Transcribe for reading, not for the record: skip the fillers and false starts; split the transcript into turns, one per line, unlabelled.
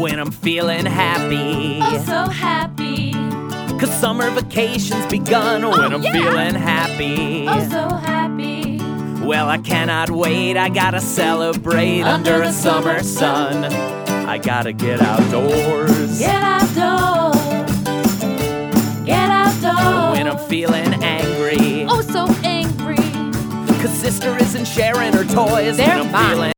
when I'm feeling happy.
Oh, so happy.
'Cause summer vacation's begun when I'm feeling happy.
Oh, so happy.
Well, I cannot wait, I gotta celebrate under a summer sun. I gotta get outdoors.
Get outdoors. Get outdoors.
When I'm feeling angry.
Oh, so angry.
'Cause sister isn't sharing her toys
They're
when I'm
mine.
feeling